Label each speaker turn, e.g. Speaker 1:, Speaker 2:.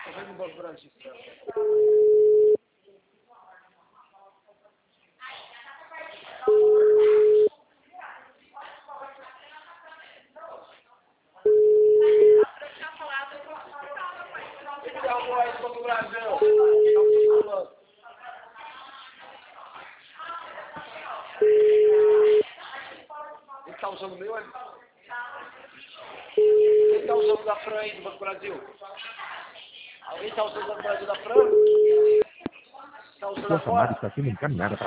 Speaker 1: Vem no Banco Branco. Então, aí, Banco do Brasil. Ele tá usando o meu, é? Quem tá usando o da Fran aí, do Banco do Brasil? Alguém tá usando o Banco do Brasil da Fran? Tá usando
Speaker 2: Sua chamada
Speaker 1: agora?
Speaker 2: está sendo encaminhada para